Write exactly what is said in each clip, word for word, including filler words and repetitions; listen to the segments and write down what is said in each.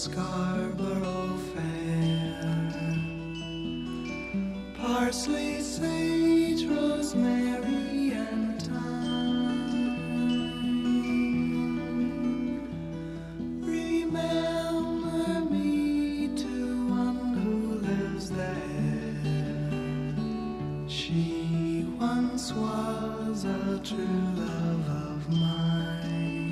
Scarborough Fair. Parsley, sage, rosemary, and thyme. Remember me to one who lives there. She once was a true love of mine.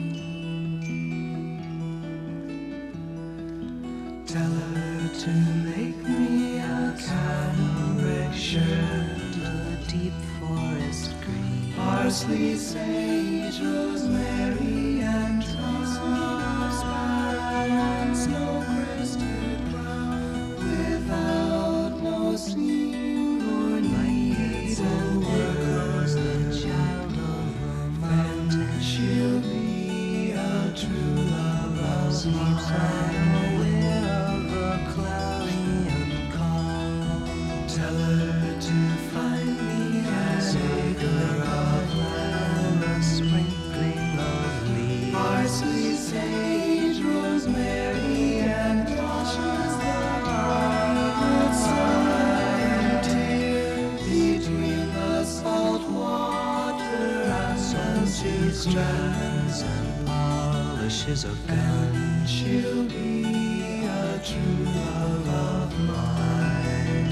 Tell her to make me a cambric shirt, a deep forest green, parsley, sage, rosemary, and thyme, and snow-crested brown, without no seam or need. And there goes the child of romance. She'll be a true love of mine. Tell her to find me an acre of land, a sprinkling of leaves, parsley, sage, rosemary, and bushes that bright side between the salt water and she strands and polishes a gun. She'll be a true love of mine.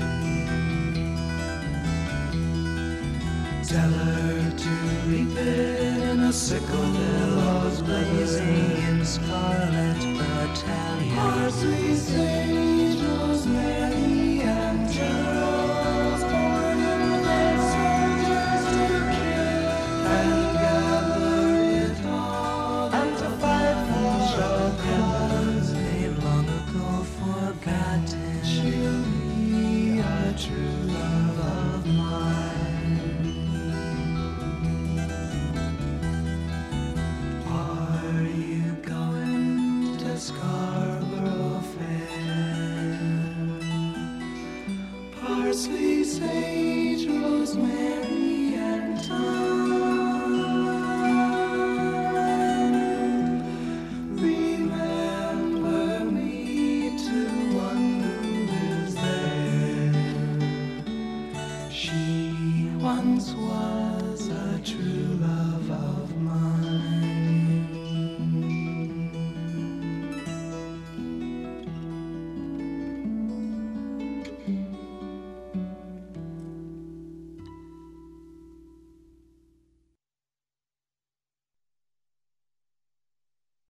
Tell her to reap it in a sickle, billows blazing in scarlet battalions, parsley, sage, rosemary, and generals born in their soldiers to kill, and gather it all into fight for a cause they've long ago forgotten. She'll be a true love of mine.